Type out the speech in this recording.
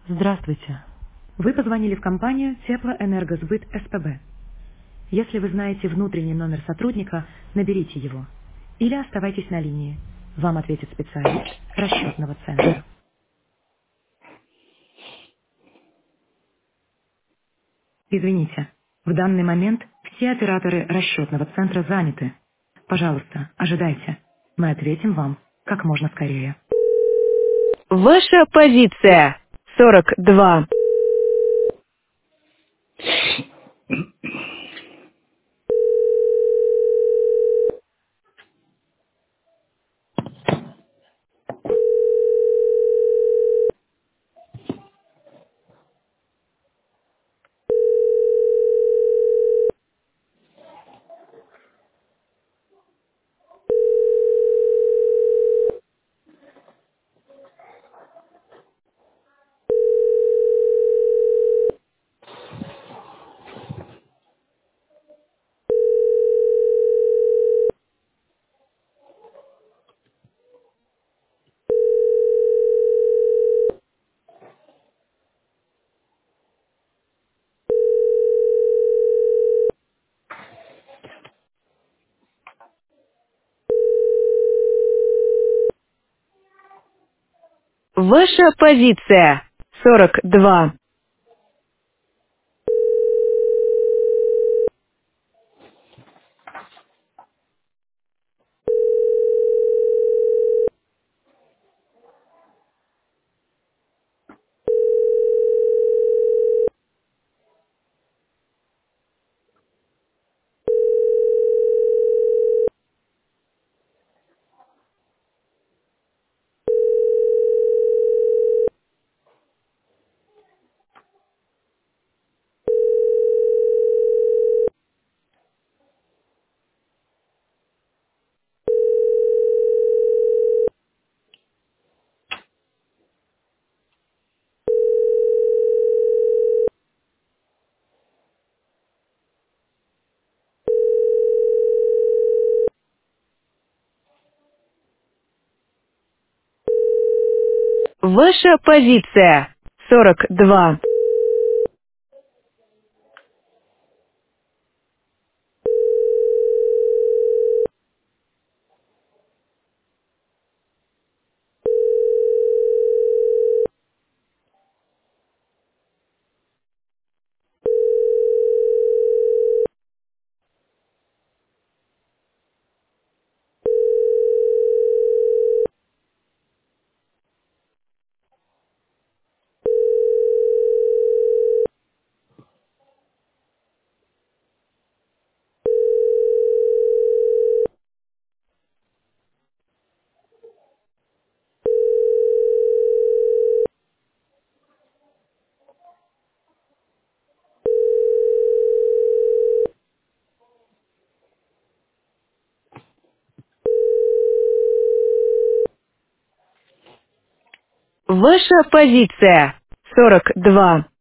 Здравствуйте. Вы позвонили в компанию Теплоэнергосбыт СПБ. Если вы знаете внутренний номер сотрудника, наберите его. Или оставайтесь на линии. Вам ответит специалист расчетного центра. Извините, в данный момент все операторы расчетного центра заняты. Пожалуйста, ожидайте. Мы ответим вам как можно скорее. Ваша позиция 42. Ваша позиция 42. Ваша позиция 42. Ваша позиция 42.